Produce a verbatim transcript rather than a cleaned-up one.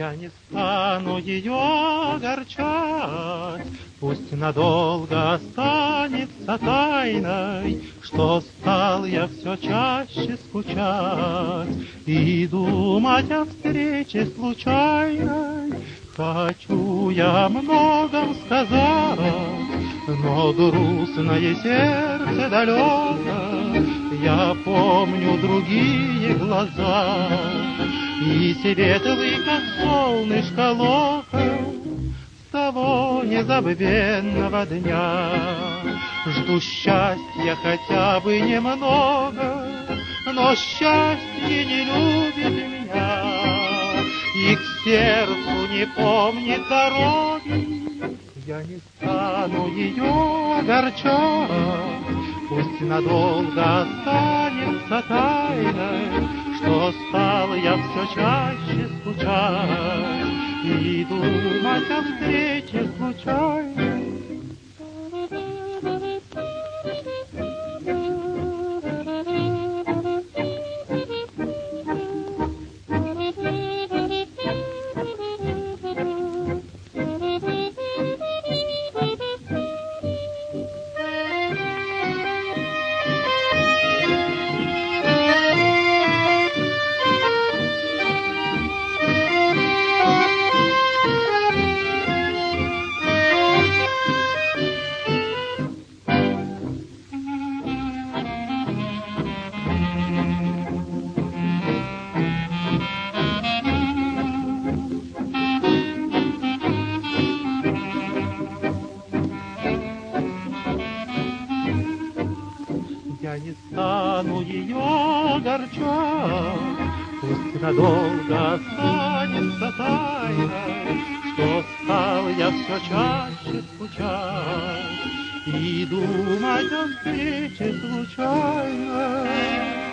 Я не стану ее огорчать, пусть надолго останется тайной, что стал я все чаще скучать и думать о встрече случайной. Хочу я о многом сказать, но грустное сердце далеко. Я помню другие глаза и светлый, как солнышко, локон с того незабвенного дня. Жду счастья хотя бы немного, но счастье не любит меня и к сердцу не помнит дороги. Я не стану ее огорчать, пусть надолго останется тайной, что стал я все чаще скучать и думать о встрече случайной. Я не стану ее огорчать, пусть надолго останется тайной, что стал я все чаще скучать и думать о встрече случайной.